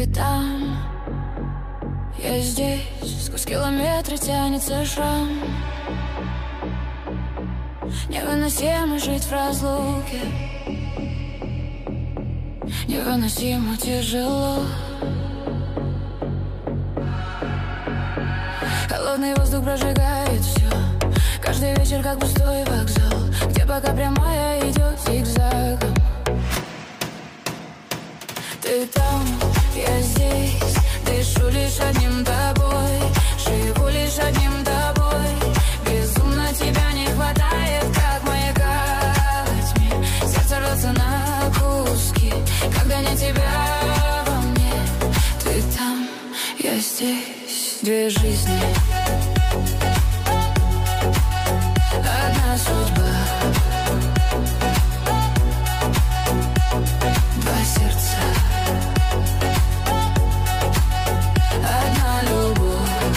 Ты там, я здесь, сквозь километры тянется шрам. Невыносимо жить в разлуке, невыносимо тяжело. Холодный воздух прожигает все. Каждый вечер как пустой вокзал, где пока прямая идет зигзагом. Ты там, я здесь, дышу лишь одним тобой, живу лишь одним тобой. Безумно тебя не хватает, как маяка во тьме. Сердце рвется на куски, когда нет тебя во мне. Ты там, я здесь, две жизни, одна судьба, два сердца, одна любовь.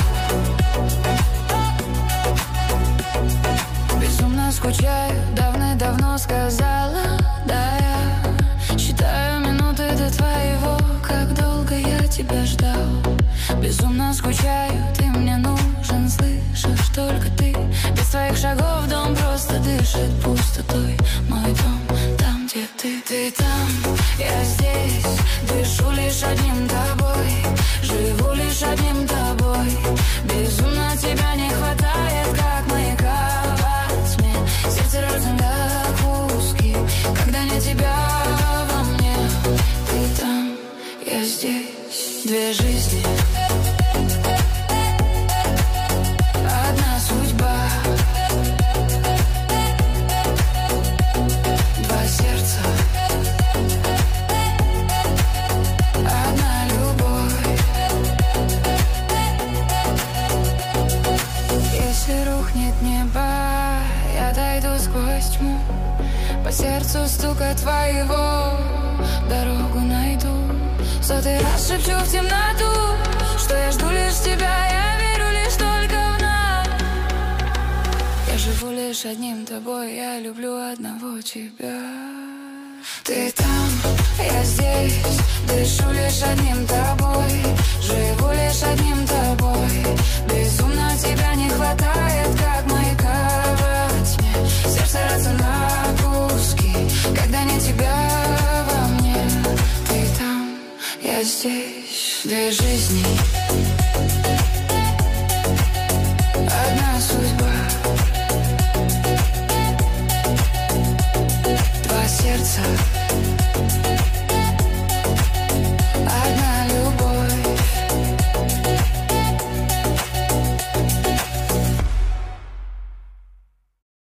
Безумно скучаю, давно сказала, да, я считаю минуты до твоего, как долго я тебя ждал. Безумно скучаю, ты мне нужен, слышишь, только ты. Без твоих шагов дом просто дышит пустотой. Мой дом там, где ты. Ты там, я здесь, дышу лишь одним тобой, живу лишь одним тобой. Безумно тебя не хватает, как маяка во тьме. Сердце рвется на куски, когда нет тебя во мне. Ты там, я здесь, две жизни, одна судьба, два сердца, одна любовь. Если рухнет небо, я дойду сквозь тьму, по сердцу стука твоего дорогу найду. Сотый раз шепчу в темноту, что я жду лишь тебя, я верю лишь только в нас. Я живу лишь одним тобой, я люблю одного тебя. Ты там, я здесь, дышу лишь одним тобой, живу лишь одним тобой. Безумно тебя не хватает, как маяка во тьме. Сердце рвется на куски, когда нет тебя во мне. Ты там, я здесь, две жизни.